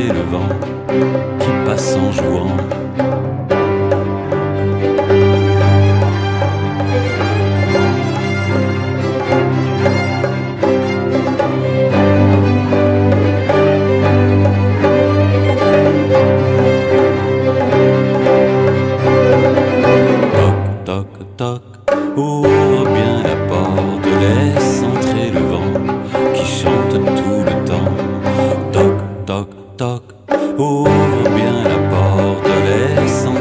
le vent qui passe en jouant. Toc, toc, ouvre bien la porte, laisse entrer le vent qui chante tout le temps. Toc, toc, toc, ouvre bien la porte, laisse entrer